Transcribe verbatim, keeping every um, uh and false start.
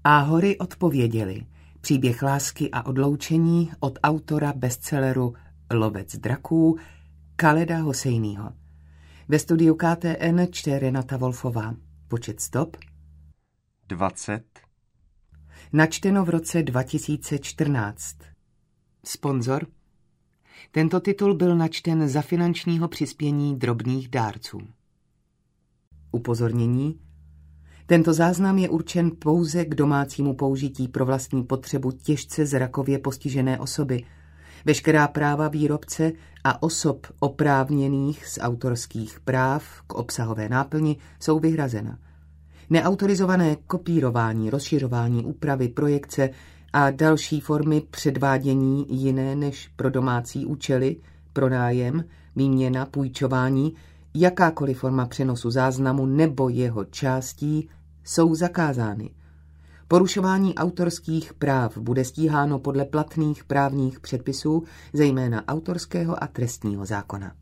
A hory odpověděly. Příběh lásky a odloučení od autora bestselleru Lovec draků Khaleda Hosejního. Ve studiu K T N čte Renata Wolfová. Počet stop? dvacet. Načteno v roce dva tisíce čtrnáct. Sponzor? Tento titul byl načten za finančního přispění drobných dárců. Upozornění. Tento záznam je určen pouze k domácímu použití pro vlastní potřebu těžce zrakově postižené osoby. Veškerá práva výrobce a osob oprávněných z autorských práv k obsahové náplni jsou vyhrazena. Neautorizované kopírování, rozšiřování, úpravy, projekce a další formy předvádění jiné než pro domácí účely, pronájem, výměna, půjčování, jakákoliv forma přenosu záznamu nebo jeho částí jsou zakázány. Porušování autorských práv bude stíháno podle platných právních předpisů, zejména autorského a trestního zákona.